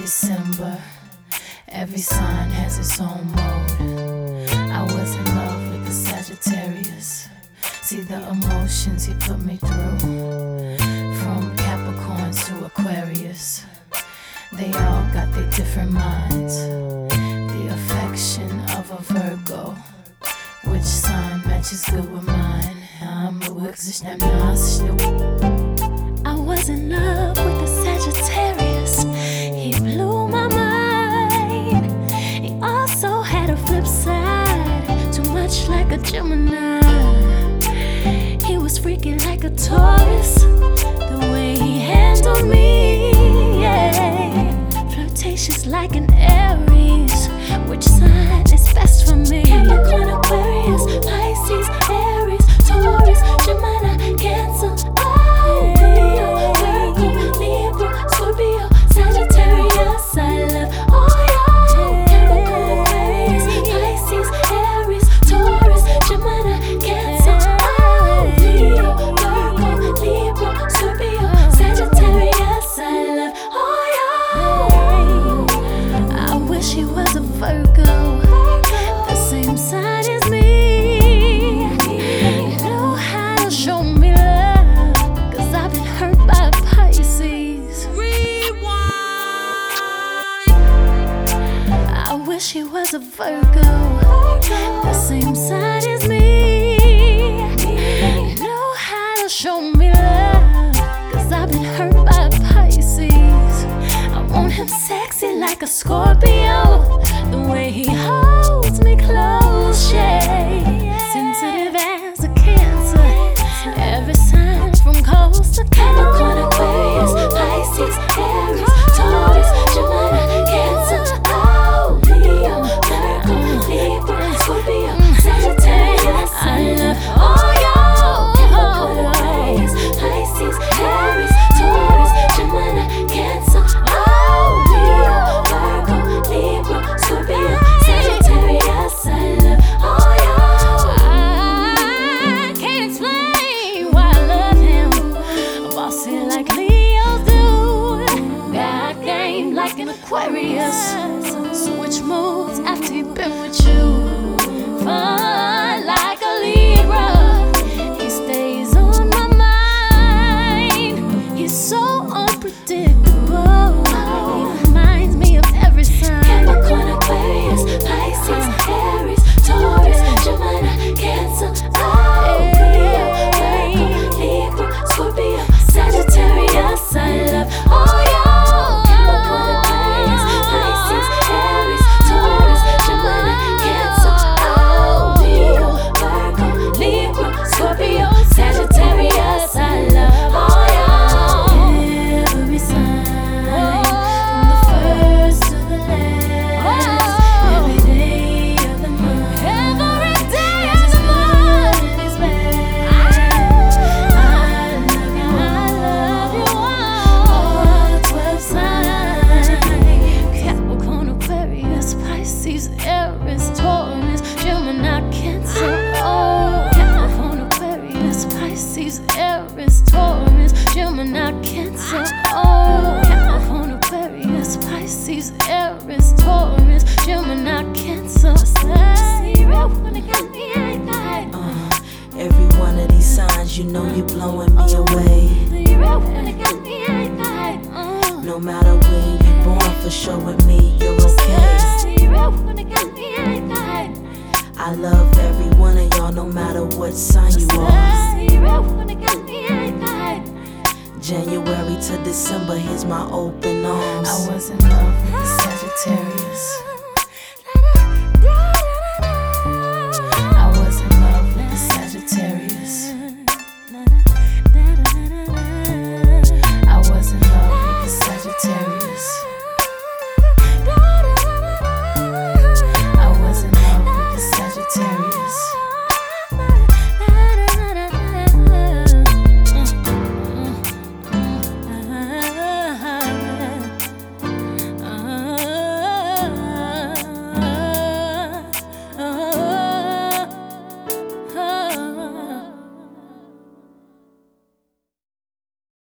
December. Every sign has its own mode. I was in love with the Sagittarius. See the emotions he put me through. From Capricorn to Aquarius, they all got their different minds. The affection of a Virgo. Which sign matches good with mine? I was in love with the Sagittarius. He blew my mind. He also had a flip side, too much like a Gemini. He was freaky like a Taurus, the way he handled me, yeah. Flirtatious like an Aries. Which sign is best for me? Capricorn, Aquarius, Pisces, Aries, Taurus, Gemini, Cancer, Leo, Virgo, Libra, Scorpio, Sagittarius. I love all y'all. Capricorn, Aquarius, Pisces, Aries, Taurus, Gemini, Cancer, Leo, Virgo, Libra, Scorpio, Sagittarius. I love all y'all. I wish he was a Virgo, the same sign as me. He knew how to show me love, 'cause I've been hurt by Pisces. Rewind. I wish he was a Virgo, the same sign as me. He knew how to show me love, 'cause I've been hurt by Pisces. I want him sexy like a Scorpio, the way he holds me close, yeah. Sensitive as a Cancer, every sign from coast to Capricorn, Aquarius, Pisces, Aries, Taurus, Gemini, Cancer, Leo, Virgo, Libra, Scorpio, Sagittarius. I love all y'all. Capricorn, Aquarius, Pisces, Aries, Taurus, Gemini, Cancer, Leo, Virgo, Libra, Scorpio, Sagittarius. I love all y'all. I can't explain why I love him. Bossy like Leos do, got game like an Aquarius. Switch moves after he been with you. Fun like a Libra, he stays on my mind. He's so unpredictable. He reminds me of every sign. Capricorn, Aquarius, Pisces, Aries, Taurus, Gemini, Cancer, Leo, Virgo, Libra, Scorpio, Sagittarius. I love all y'all. Capricorn, Aquarius, Pisces, Aries, Taurus, Gemini, Cancer, Leo, Virgo, Libra, Scorpio, Sagittarius. I love all y'all. Every sign, from the first to the last, every day of the month, every day of the month is best. I love you all 12 signs. Capricorn, Aquarius, Pisces, Aries, Taurus, Gemini, Cancer. Oh, Capricorn, Aquarius, Pisces, Aries, Taurus, Gemini, Cancer. Oh, Capricorn, Aquarius, Pisces, Aries, Taurus, Gemini, Cancer. Every one of these signs, you know you blowing me away. No matter when you born, for showing me you're okay. I love every one of y'all, no matter what sign you are. January to December, here's my open arms. I was in love with the Sagittarius.